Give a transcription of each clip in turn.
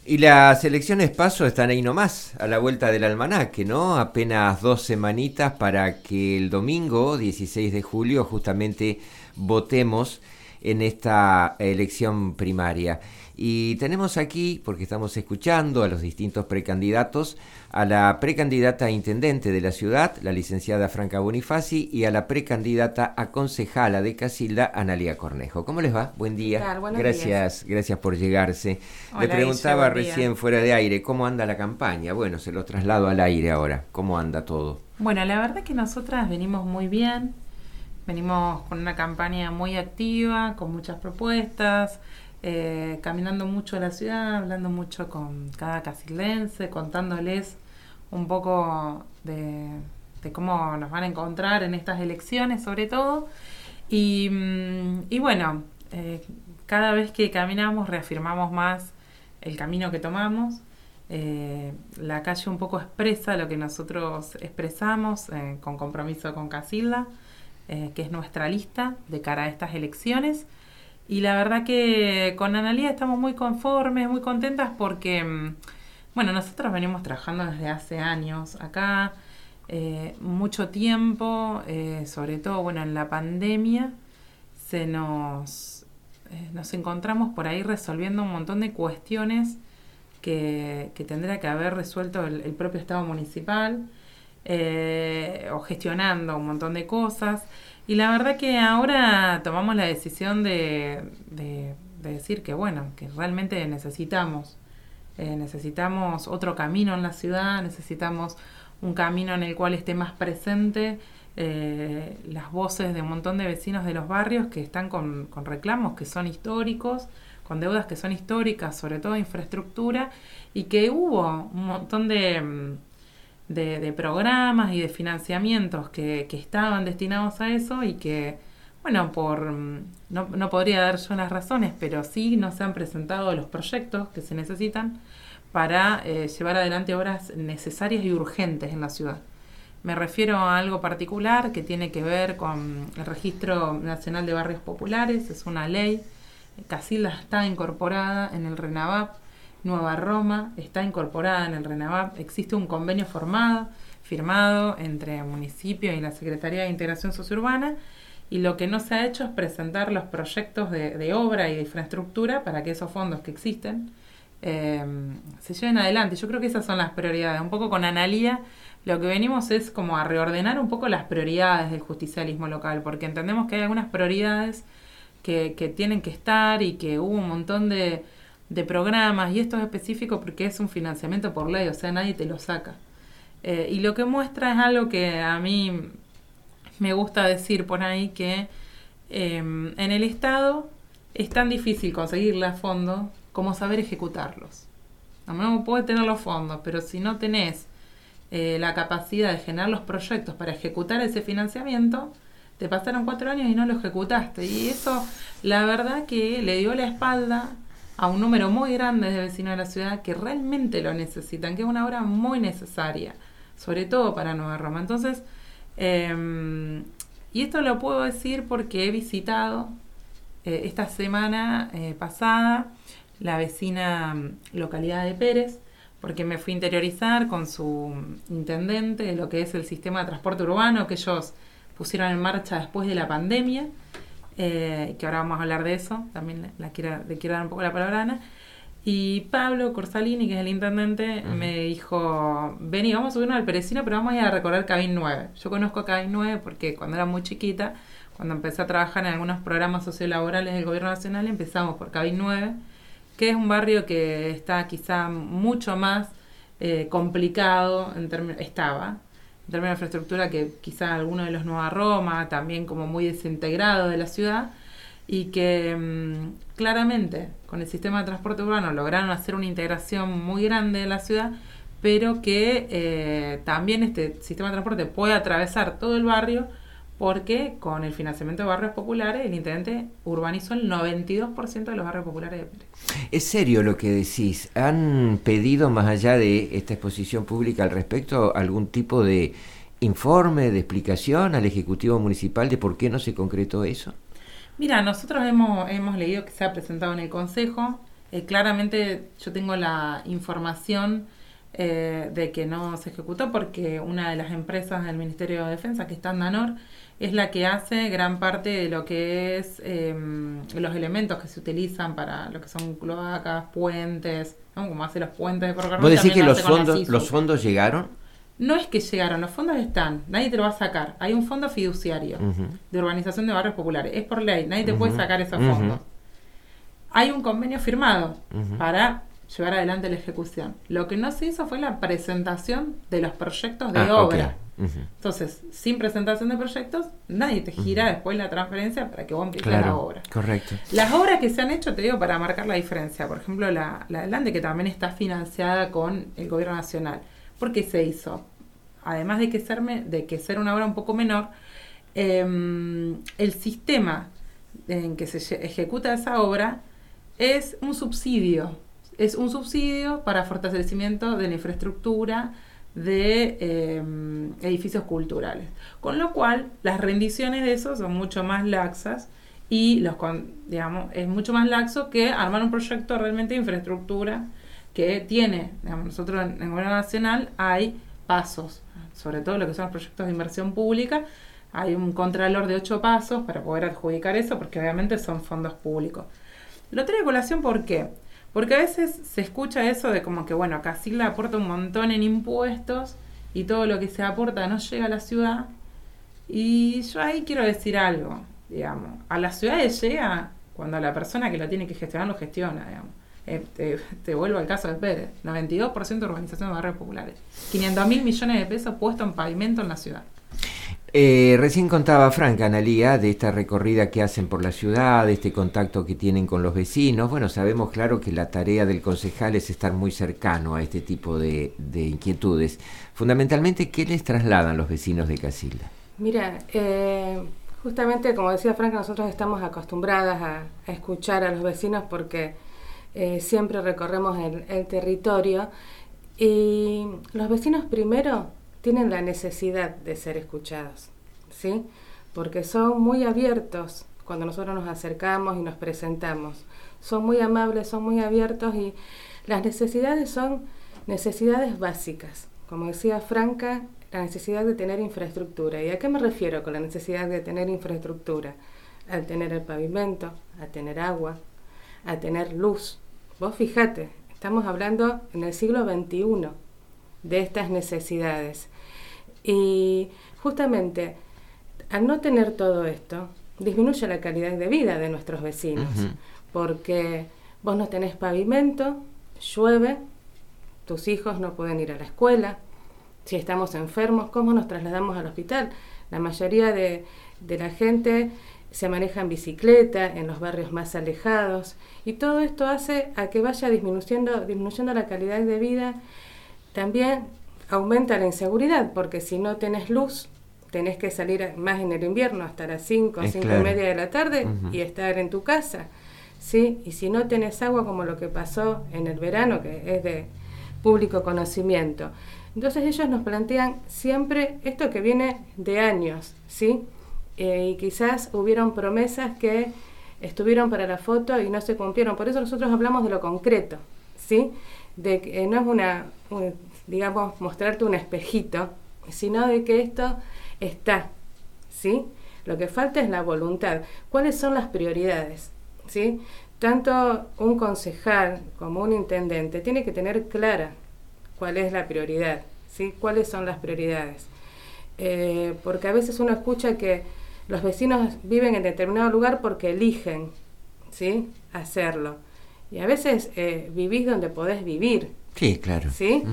Y las elecciones PASO están ahí nomás, a la vuelta del almanaque, ¿no? Apenas 2 semanitas para que el domingo 16 de julio justamente votemos en esta elección primaria. Y tenemos aquí, porque estamos escuchando a los distintos precandidatos, a la precandidata a intendente de la ciudad, la licenciada Franca Bonifaci, y a la precandidata a concejala de Casilda, Analía Cornejo. ¿Cómo les va? Buen día. ¿Qué tal? Buenos Gracias, gracias por llegarse. Hola, Le Guille, preguntaba buen día. recién fuera de aire, ¿cómo anda la campaña? Bueno, se lo traslado al aire ahora. ¿Cómo anda todo? Bueno, la verdad que nosotras venimos muy bien, venimos con una campaña muy activa, con muchas propuestas, caminando mucho a la ciudad, hablando mucho con cada casildense, contándoles un poco de cómo nos van a encontrar en estas elecciones sobre todo. Y bueno, cada vez que caminamos reafirmamos más el camino que tomamos. La calle un poco expresa lo que nosotros expresamos con compromiso con Casilda, que es nuestra lista de cara a estas elecciones. Y la verdad que con Analía estamos muy conformes, muy contentas porque, bueno, nosotros venimos trabajando desde hace años acá, mucho tiempo, sobre todo, bueno, en la pandemia nos encontramos por ahí resolviendo un montón de cuestiones que tendrá que haber resuelto el propio Estado municipal, o gestionando un montón de cosas. Y la verdad que ahora tomamos la decisión de decir que, bueno, que realmente necesitamos otro camino en la ciudad, necesitamos un camino en el cual esté más presente las voces de un montón de vecinos de los barrios que están con reclamos que son históricos, con deudas que son históricas, sobre todo de infraestructura, y que hubo un montón de programas y de financiamientos que estaban destinados a eso y que, bueno, no podría dar yo las razones, pero sí no se han presentado los proyectos que se necesitan para llevar adelante obras necesarias y urgentes en la ciudad. Me refiero a algo particular que tiene que ver con el Registro Nacional de Barrios Populares, es una ley. Casilda está incorporada en el RENAVAP, Nueva Roma está incorporada en el RENAVAP, existe un convenio firmado entre el municipio y la Secretaría de Integración Sociourbana, y lo que no se ha hecho es presentar los proyectos de obra y de infraestructura para que esos fondos que existen se lleven adelante. Yo creo que esas son las prioridades. Un poco con Analía lo que venimos es como a reordenar un poco las prioridades del justicialismo local, porque entendemos que hay algunas prioridades que tienen que estar y que hubo un montón de programas, y esto es específico porque es un financiamiento por ley, o sea, nadie te lo saca. Y lo que muestra es algo que a mí me gusta decir por ahí, que en el Estado es tan difícil conseguirle a fondo como saber ejecutarlos. No puedes tener los fondos, pero si no tenés la capacidad de generar los proyectos para ejecutar ese financiamiento, te pasaron 4 años y no lo ejecutaste. Y eso, la verdad que le dio la espalda a un número muy grande de vecinos de la ciudad que realmente lo necesitan, que es una obra muy necesaria, sobre todo para Nueva Roma. Entonces, y esto lo puedo decir porque he visitado esta semana pasada la vecina localidad de Pérez, porque me fui a interiorizar con su intendente de lo que es el sistema de transporte urbano que ellos pusieron en marcha después de la pandemia, que ahora vamos a hablar de eso, también le quiero dar un poco la palabra a Ana. Y Pablo Corsalini, que es el intendente, me dijo, vení, vamos a subirnos al Perecino, pero vamos a ir a recorrer Cabin 9. Yo conozco a Cabin 9 porque cuando era muy chiquita, cuando empecé a trabajar en algunos programas sociolaborales del gobierno nacional, empezamos por Cabin 9, que es un barrio que está quizá mucho más complicado, estaba en términos de infraestructura, que quizá alguno de los Nueva Roma, también como muy desintegrado de la ciudad, y que claramente con el sistema de transporte urbano lograron hacer una integración muy grande de la ciudad, pero que también este sistema de transporte puede atravesar todo el barrio, porque con el financiamiento de barrios populares el intendente urbanizó el 92% de los barrios populares de Pérez. ¿Es serio lo que decís? ¿Han pedido, más allá de esta exposición pública al respecto, algún tipo de informe, de explicación al Ejecutivo Municipal de por qué no se concretó eso? Mira, nosotros hemos leído que se ha presentado en el Consejo Claramente yo tengo la información de que no se ejecutó porque una de las empresas del Ministerio de Defensa, que está en Danor, es la que hace gran parte de lo que es los elementos que se utilizan para lo que son cloacas, puentes, ¿no? Como hace los puentes de ferrocarril. ¿Vos decís que los fondos llegaron? No es que llegaron, los fondos están, nadie te lo va a sacar. Hay un fondo fiduciario de urbanización de barrios populares, es por ley, nadie te puede sacar esos fondos. Hay un convenio firmado para llevar adelante la ejecución. Lo que no se hizo fue la presentación de los proyectos de obra. Entonces, sin presentación de proyectos, nadie te gira después la transferencia para que vos empieces la obra. Correcto. Las obras que se han hecho, te digo, para marcar la diferencia. Por ejemplo, la del Ande, que también está financiada con el gobierno nacional. ¿Por qué se hizo? Además de que ser una obra un poco menor, el sistema en que se ejecuta esa obra es un subsidio. Es un subsidio para fortalecimiento de la infraestructura de edificios culturales. Con lo cual, las rendiciones de eso son mucho más laxas y es mucho más laxo que armar un proyecto realmente de infraestructura que tiene, nosotros en el gobierno nacional hay pasos, sobre todo lo que son los proyectos de inversión pública, hay un contralor de 8 pasos para poder adjudicar eso, porque obviamente son fondos públicos. Lo traigo a colación, ¿por qué? Porque a veces se escucha eso de como que, bueno, Casilda aporta un montón en impuestos y todo lo que se aporta no llega a la ciudad. Y yo ahí quiero decir algo, a las ciudades llega cuando la persona que lo tiene que gestionar lo gestiona, te vuelvo al caso de Pérez, 92% de urbanización de barrios populares, 500.000 millones de pesos puestos en pavimento en la ciudad. Recién contaba Franca, Analía, de esta recorrida que hacen por la ciudad, de este contacto que tienen con los vecinos. Bueno, sabemos claro que la tarea del concejal es estar muy cercano a este tipo de inquietudes. Fundamentalmente, ¿qué les trasladan los vecinos de Casilda? Mira, justamente como decía Franca, nosotros estamos acostumbradas a escuchar a los vecinos porque siempre recorremos el territorio y los vecinos primero tienen la necesidad de ser escuchados, ¿sí? Porque son muy abiertos cuando nosotros nos acercamos y nos presentamos. Son muy amables, son muy abiertos y las necesidades son necesidades básicas. Como decía Franca, la necesidad de tener infraestructura. ¿Y a qué me refiero con la necesidad de tener infraestructura? A tener el pavimento, a tener agua, a tener luz. Vos fijate, estamos hablando en el siglo XXI de estas necesidades. Y justamente, al no tener todo esto, disminuye la calidad de vida de nuestros vecinos, porque vos no tenés pavimento, llueve, tus hijos no pueden ir a la escuela, si estamos enfermos, ¿cómo nos trasladamos al hospital? La mayoría de la gente se maneja en bicicleta, en los barrios más alejados, y todo esto hace a que vaya disminuyendo la calidad de vida. También aumenta la inseguridad, porque si no tenés luz, tenés que salir más en el invierno hasta las 5 y media de la tarde y estar en tu casa, ¿sí? Y si no tenés agua, como lo que pasó en el verano, que es de público conocimiento. Entonces ellos nos plantean siempre esto que viene de años, ¿sí? Y quizás hubieron promesas que estuvieron para la foto y no se cumplieron. Por eso nosotros hablamos de lo concreto, ¿sí? De que no es digamos, mostrarte un espejito, sino de que esto está, ¿sí? Lo que falta es la voluntad. ¿Cuáles son las prioridades? ¿Sí? Tanto un concejal como un intendente tiene que tener clara cuál es la prioridad, ¿sí? ¿Cuáles son las prioridades? Porque a veces uno escucha que los vecinos viven en determinado lugar porque eligen, ¿sí? Hacerlo. Y a veces vivís donde podés vivir. Sí, claro. ¿Sí?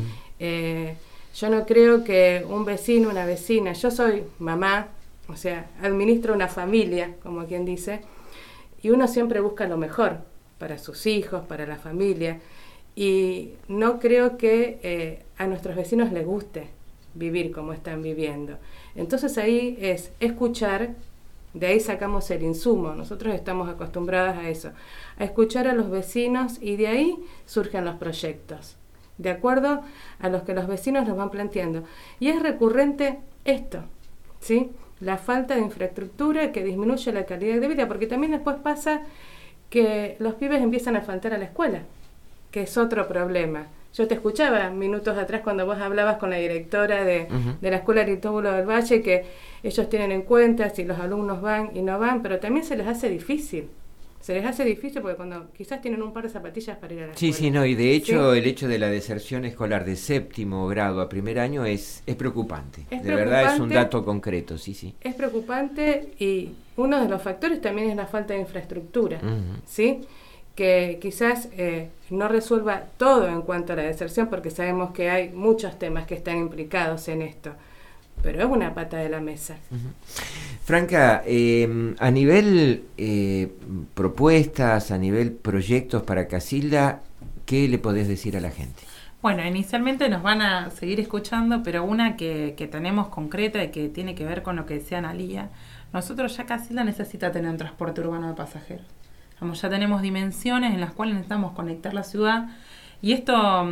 Yo no creo que un vecino, una vecina, yo soy mamá, o sea, administro una familia, como quien dice, y uno siempre busca lo mejor para sus hijos, para la familia, y no creo que a nuestros vecinos les guste vivir como están viviendo. Entonces ahí es escuchar, de ahí sacamos el insumo, nosotros estamos acostumbrados a eso, a escuchar a los vecinos y de ahí surgen los proyectos, de acuerdo a los que los vecinos nos van planteando. Y es recurrente esto, ¿sí? La falta de infraestructura que disminuye la calidad de vida, porque también después pasa que los pibes empiezan a faltar a la escuela, que es otro problema. Yo te escuchaba minutos atrás cuando vos hablabas con la directora de la Escuela Aristóbulo del Valle, que ellos tienen en cuenta si los alumnos van y no van, pero también se les hace difícil. Se les hace difícil porque cuando quizás tienen un par de zapatillas para ir a la escuela. Sí, no, y de hecho el hecho de la deserción escolar de séptimo grado a primer año es preocupante. Verdad es un dato concreto, sí. Es preocupante, y uno de los factores también es la falta de infraestructura, ¿sí? Que quizás no resuelva todo en cuanto a la deserción, porque sabemos que hay muchos temas que están implicados en esto, pero es una pata de la mesa. Franca, a nivel propuestas, a nivel proyectos para Casilda, ¿qué le podés decir a la gente? Bueno, inicialmente nos van a seguir escuchando, pero una que tenemos concreta y que tiene que ver con lo que decía Analía. Nosotros ya Casilda necesita tener un transporte urbano de pasajeros. Ya tenemos dimensiones en las cuales necesitamos conectar la ciudad, y esto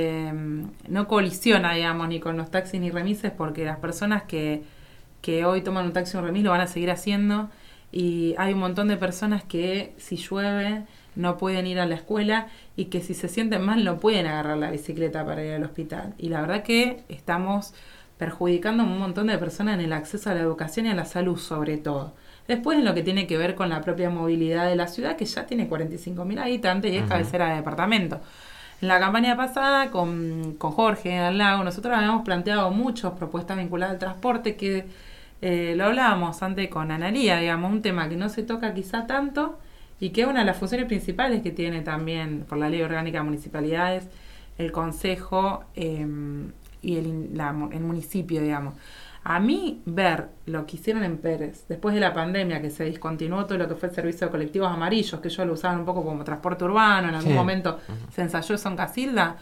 no colisiona, digamos, ni con los taxis ni remises, porque las personas que hoy toman un taxi o un remis lo van a seguir haciendo, y hay un montón de personas que si llueve no pueden ir a la escuela, y que si se sienten mal no pueden agarrar la bicicleta para ir al hospital, y la verdad que estamos perjudicando a un montón de personas en el acceso a la educación y a la salud, sobre todo. Después, en lo que tiene que ver con la propia movilidad de la ciudad, que ya tiene 45.000 habitantes y es cabecera de departamento. En la campaña pasada, con Jorge al Lago, nosotros habíamos planteado muchas propuestas vinculadas al transporte, que lo hablábamos antes con Analía, digamos, un tema que no se toca quizá tanto, y que es una de las funciones principales que tiene también por la Ley Orgánica de Municipalidades, el Consejo y el municipio, digamos. A mí, ver lo que hicieron en Pérez, después de la pandemia, que se discontinuó todo lo que fue el servicio de colectivos amarillos, que ellos lo usaban un poco como transporte urbano, en algún momento se ensayó eso en Casilda,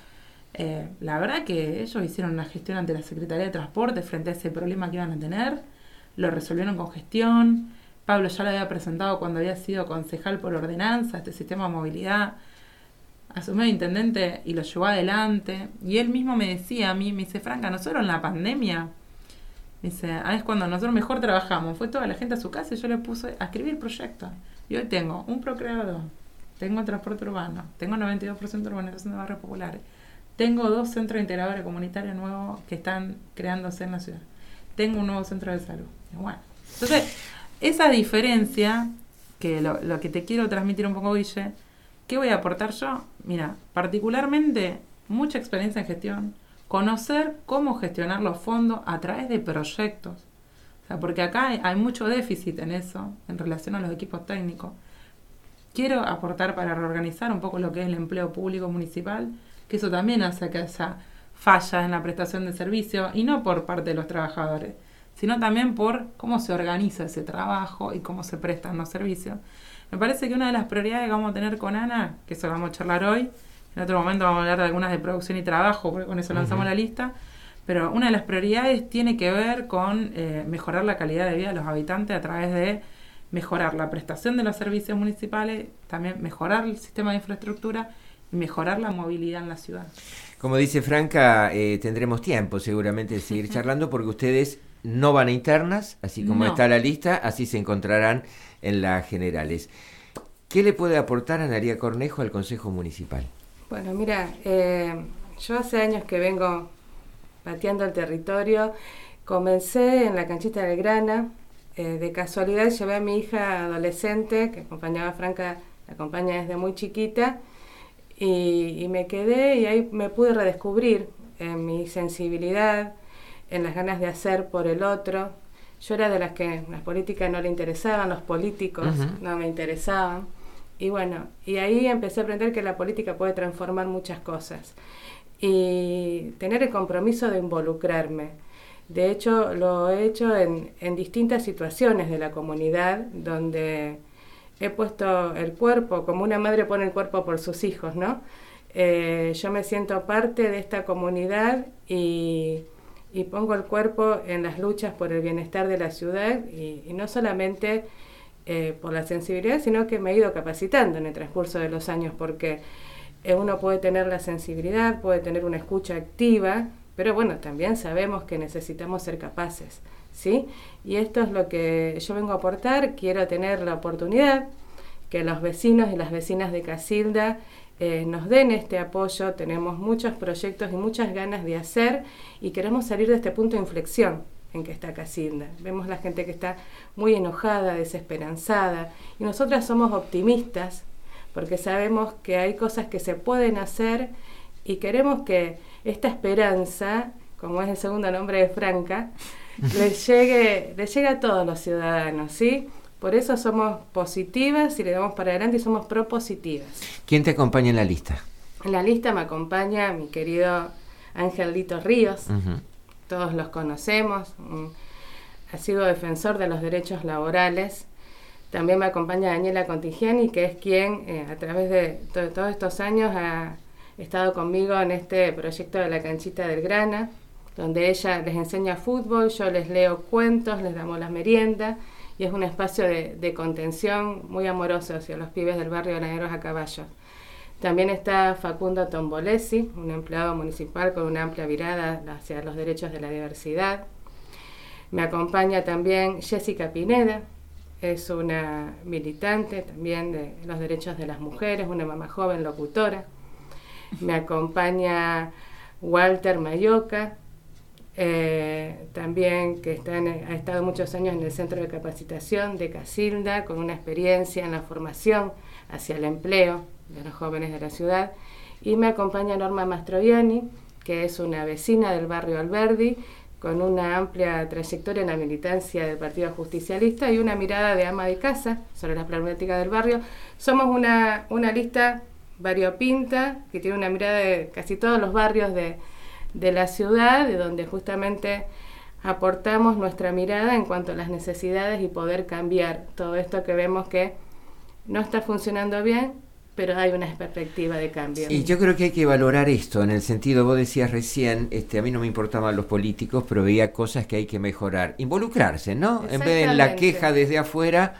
la verdad que ellos hicieron una gestión ante la Secretaría de Transporte frente a ese problema que iban a tener, lo resolvieron con gestión. Pablo ya lo había presentado cuando había sido concejal por ordenanza, este sistema de movilidad, asumió el intendente y lo llevó adelante, y él mismo me decía a mí, me dice, Franca, nosotros en la pandemia, dice, es cuando nosotros mejor trabajamos, fue toda la gente a su casa y yo le puse a escribir proyectos, y hoy tengo un procreador, tengo transporte urbano, tengo 92% de urbanización de barrios populares, tengo 2 centros integradores comunitarios nuevos que están creándose en la ciudad, tengo un nuevo centro de salud. Y bueno, entonces, esa diferencia, que lo que te quiero transmitir un poco, Guille, ¿qué voy a aportar yo? Mira, particularmente, mucha experiencia en gestión, conocer cómo gestionar los fondos a través de proyectos. O sea, porque acá hay mucho déficit en eso, en relación a los equipos técnicos. Quiero aportar para reorganizar un poco lo que es el empleo público municipal, que eso también hace que haya fallas en la prestación de servicios, y no por parte de los trabajadores, sino también por cómo se organiza ese trabajo y cómo se prestan los servicios. Me parece que una de las prioridades que vamos a tener con Ana, que eso lo vamos a charlar hoy, en otro momento vamos a hablar de algunas de producción y trabajo, porque con eso lanzamos la lista, pero una de las prioridades tiene que ver con mejorar la calidad de vida de los habitantes a través de mejorar la prestación de los servicios municipales, también mejorar el sistema de infraestructura y mejorar la movilidad en la ciudad. Como dice Franca, tendremos tiempo seguramente de seguir charlando, porque ustedes no van a internas, así como está la lista, así se encontrarán en las generales. ¿Qué le puede aportar Analía Cornejo al Consejo Municipal? Bueno, mira, yo hace años que vengo pateando el territorio. Comencé en la canchita del Grana. De casualidad llevé a mi hija adolescente, que acompañaba a Franca, la acompaña desde muy chiquita, y me quedé, y ahí me pude redescubrir en mi sensibilidad, en las ganas de hacer por el otro. Yo era de las que las políticas no le interesaban, los políticos no me interesaban. Y bueno, y ahí empecé a aprender que la política puede transformar muchas cosas. Y tener el compromiso de involucrarme. De hecho, lo he hecho en distintas situaciones de la comunidad, donde he puesto el cuerpo, como una madre pone el cuerpo por sus hijos, ¿no? Yo me siento parte de esta comunidad y pongo el cuerpo en las luchas por el bienestar de la ciudad, y no solamente por la sensibilidad, sino que me he ido capacitando en el transcurso de los años, porque uno puede tener la sensibilidad, puede tener una escucha activa, pero bueno, también sabemos que necesitamos ser capaces, ¿sí? Y esto es lo que yo vengo a aportar. Quiero tener la oportunidad que los vecinos y las vecinas de Casilda nos den este apoyo. Tenemos muchos proyectos y muchas ganas de hacer y queremos salir de este punto de inflexión en que está Casilda. Vemos la gente que está muy enojada, desesperanzada, y nosotras somos optimistas porque sabemos que hay cosas que se pueden hacer y queremos que esta esperanza, como es el segundo nombre de Franca, le llegue a todos los ciudadanos, ¿sí? Por eso somos positivas y le damos para adelante y somos propositivas. ¿Quién te acompaña en la lista? En la lista me acompaña mi querido Angelito Ríos. Uh-huh. Todos los conocemos. Ha sido defensor de los derechos laborales. También me acompaña Daniela Contigiani, que es quien a través de todos estos años ha estado conmigo en este proyecto de la canchita del Grana, donde ella les enseña fútbol, yo les leo cuentos, les damos las meriendas, y es un espacio de contención muy amoroso hacia los pibes del barrio Ganaderos a Caballo. También está Facundo Tombolesi, un empleado municipal con una amplia mirada hacia los derechos de la diversidad. Me acompaña también Jessica Pineda, es una militante también de los derechos de las mujeres, una mamá joven locutora. Me acompaña Walter Mayoca, también que ha estado muchos años en el Centro de Capacitación de Casilda, con una experiencia en la formación hacia el empleo de los jóvenes de la ciudad. Y me acompaña Norma Mastroianni, que es una vecina del barrio Alberdi, con una amplia trayectoria en la militancia del Partido Justicialista y una mirada de ama de casa sobre la problemática del barrio. Somos una lista variopinta que tiene una mirada de casi todos los barrios de la ciudad, de donde justamente aportamos nuestra mirada en cuanto a las necesidades y poder cambiar todo esto que vemos que no está funcionando bien, pero hay una perspectiva de cambio. Y yo creo que hay que valorar esto, en el sentido, vos decías recién, a mí no me importaban los políticos, pero veía cosas que hay que mejorar. Involucrarse, ¿no? En vez de en la queja desde afuera,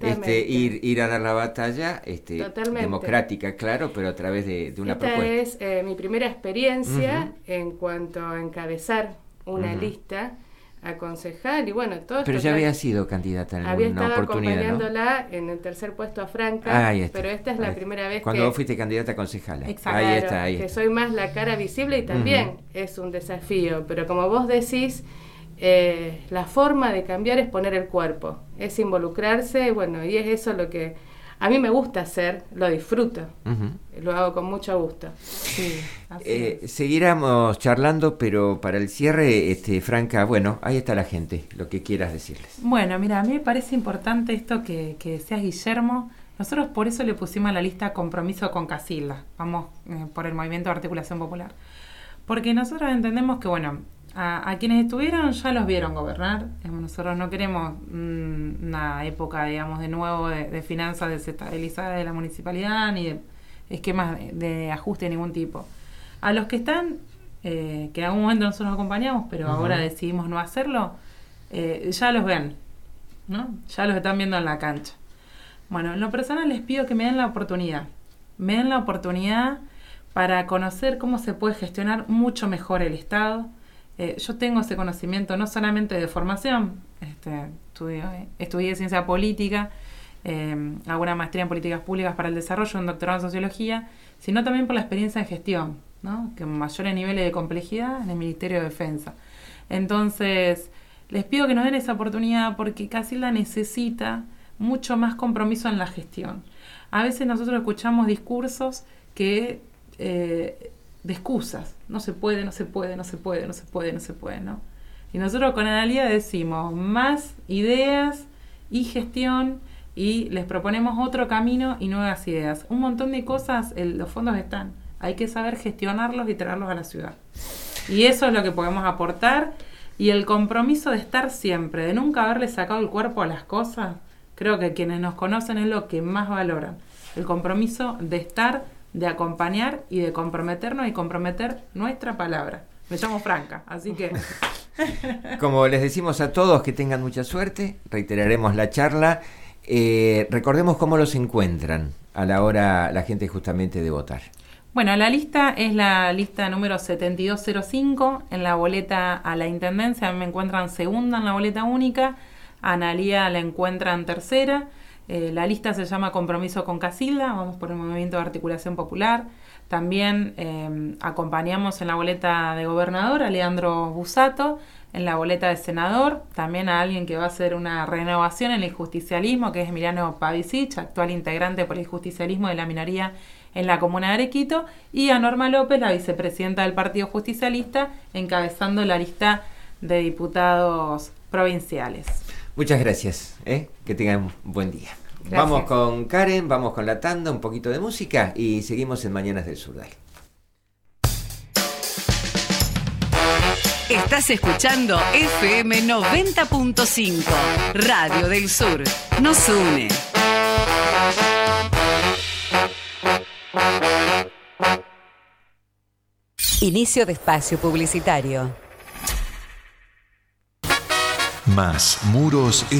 ir a dar la batalla, democrática, claro, pero a través de una propuesta. Esta es mi primera experiencia en cuanto a encabezar una lista a concejal y bueno, todo. Pero ya había sido candidata en alguna oportunidad, ¿no? Había estado acompañándola en el tercer puesto a Franca, ahí está, pero esta es la primera vez cuando vos fuiste candidata a concejala. Exacto. Ahí está. Que soy más la cara visible y también es un desafío, pero como vos decís, la forma de cambiar es poner el cuerpo, es involucrarse, bueno, y es eso lo que a mí me gusta hacer, lo disfruto, lo hago con mucho gusto. Sí, seguiremos charlando, pero para el cierre, Franca, bueno, ahí está la gente, lo que quieras decirles. Bueno, mira, a mí me parece importante esto que decías, Guillermo. Nosotros por eso le pusimos a la lista Compromiso con Casilda, vamos por el Movimiento de Articulación Popular, porque nosotros entendemos que, bueno, a quienes estuvieron ya los vieron gobernar. Nosotros no queremos una época, digamos, de nuevo de finanzas desestabilizadas de la municipalidad ni de esquemas de ajuste de ningún tipo. A los que están, que en algún momento nosotros acompañamos, pero ahora decidimos no hacerlo, ya los ven, ¿no? Ya los están viendo en la cancha. Bueno, en lo personal les pido que me den la oportunidad. Me den la oportunidad para conocer cómo se puede gestionar mucho mejor el Estado. Yo tengo ese conocimiento no solamente de formación, estudié ciencia política, hago una maestría en políticas públicas para el desarrollo, un doctorado en sociología, sino también por la experiencia en gestión, ¿no? Que mayores niveles de complejidad en el Ministerio de Defensa. Entonces, les pido que nos den esa oportunidad porque Casilda necesita mucho más compromiso en la gestión. A veces nosotros escuchamos discursos que de excusas, no se puede, ¿no? Y nosotros con Analía decimos más ideas y gestión y les proponemos otro camino y nuevas ideas. Un montón de cosas, los fondos están, hay que saber gestionarlos y traerlos a la ciudad. Y eso es lo que podemos aportar y el compromiso de estar siempre, de nunca haberle sacado el cuerpo a las cosas, creo que quienes nos conocen es lo que más valoran. El compromiso de estar, de acompañar y de comprometernos y comprometer nuestra palabra. Me llamo Franca, así que... Como les decimos a todos que tengan mucha suerte, reiteraremos la charla. Recordemos cómo los encuentran a la hora la gente justamente de votar. Bueno, la lista es la lista número 7205 en la boleta a la Intendencia. A mí me encuentran segunda en la boleta única, a Analía la encuentran tercera. La lista se llama Compromiso con Casilda, vamos por el Movimiento de Articulación Popular. También acompañamos en la boleta de gobernador a Leandro Busato, en la boleta de senador, también a alguien que va a hacer una renovación en el justicialismo, que es Emiliano Pavicic, actual integrante por el justicialismo de la minoría en la comuna de Arequito, y a Norma López, la vicepresidenta del Partido Justicialista, encabezando la lista de diputados provinciales. Muchas gracias, que tengan un buen día. Gracias. Vamos con Karen, vamos con la tanda, un poquito de música y seguimos en Mañanas del Sur. Dale. Estás escuchando FM 90.5, Radio del Sur. Nos une. Inicio de espacio publicitario. Más Muros